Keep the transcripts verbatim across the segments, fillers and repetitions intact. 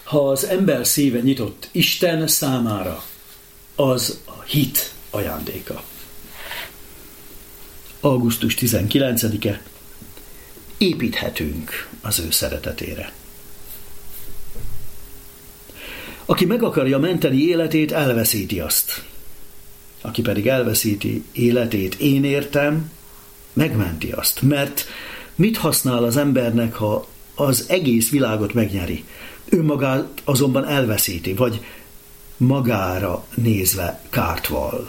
Ha az ember szíve nyitott Isten számára, az a hit ajándéka. augusztus tizenkilencedike. Építhetünk az ő szeretetére. Aki meg akarja menteni életét, elveszíti azt. Aki pedig elveszíti életét, én értem, megmenti azt. Mert mit használ az embernek, ha az egész világot megnyeri, önmagát azonban elveszíti, vagy magára nézve kárt vall?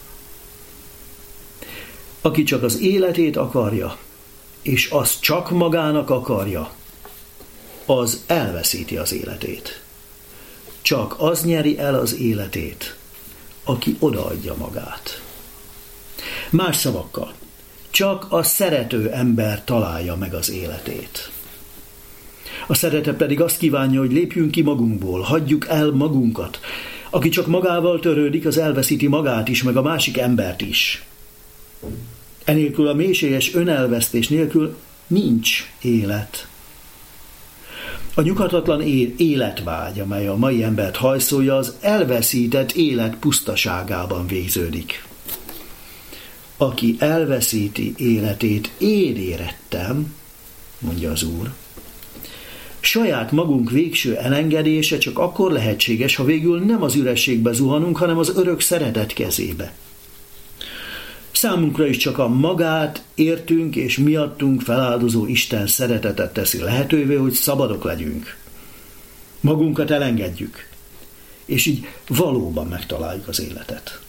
Aki csak az életét akarja, és azt csak magának akarja, az elveszíti az életét. Csak az nyeri el az életét, aki odaadja magát. Más szavakkal, csak a szerető ember találja meg az életét. A szeretet pedig azt kívánja, hogy lépjünk ki magunkból, hagyjuk el magunkat. Aki csak magával törődik, az elveszíti magát is, meg a másik embert is. Enélkül, a mélységes önelvesztés nélkül nincs élet. A nyughatatlan életvágy, amely a mai embert hajszolja, az elveszített élet pusztaságában végződik. Aki elveszíti életét, én érettem, mondja az Úr. Saját magunk végső elengedése csak akkor lehetséges, ha végül nem az ürességbe zuhanunk, hanem az örök szeretet kezébe. Számunkra is csak a magát értünk és miattunk feláldozó Isten szeretetet teszi lehetővé, hogy szabadok legyünk. Magunkat elengedjük, és így valóban megtaláljuk az életet.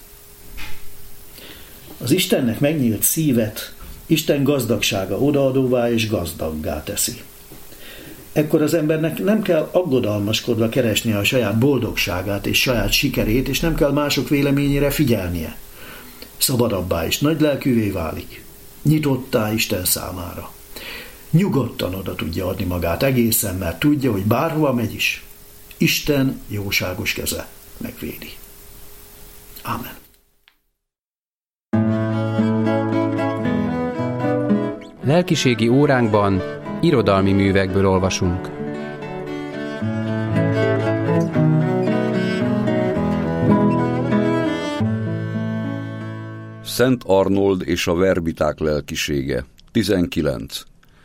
Az Istennek megnyílt szívet Isten gazdagsága odaadóvá és gazdaggá teszi. Ekkor az embernek nem kell aggodalmaskodva keresnie a saját boldogságát és saját sikerét, és nem kell mások véleményére figyelnie. Szabadabbá és nagylelkűvé válik, nyitottá Isten számára. Nyugodtan oda tudja adni magát egészen, mert tudja, hogy bárhova megy is, Isten jóságos keze megvédi. Ámen. Lelkiségi óránkban irodalmi művekből olvasunk. Szent Arnold és a verbiták lelkisége, tizenkilenc.